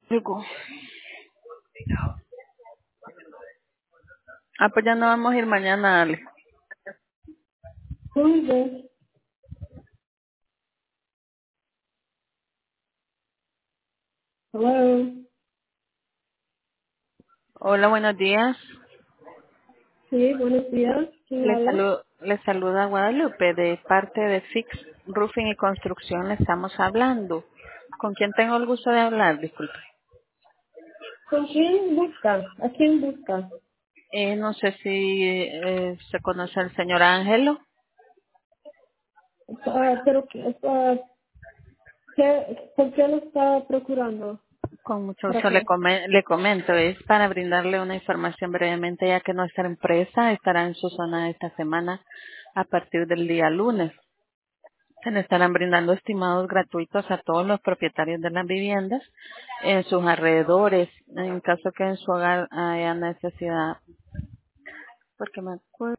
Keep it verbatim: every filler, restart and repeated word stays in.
Digo, ah, pues ya no vamos a ir mañana, Ale. Who is this? Hello. Hola, buenos días. Sí, buenos días. ¿Quién Les, habla? salu les saluda Guadalupe de parte de Fix Roofing y Construcción. Le estamos hablando. ¿Con quién tengo el gusto de hablar? Disculpe. ¿Con quién busca? ¿A quién busca? Eh, no sé si eh, se conoce al señor Ángelo. Ah, pero, ah, ¿qué, ¿por qué lo está procurando? Con mucho ¿Para gusto le, qué? come- le comento. Es para brindarle una información brevemente, ya que nuestra empresa estará en su zona esta semana a partir del día lunes. Se le estarán brindando estimados gratuitos a todos los propietarios de las viviendas en sus alrededores, en caso que en su hogar haya necesidad, porque me acuerdo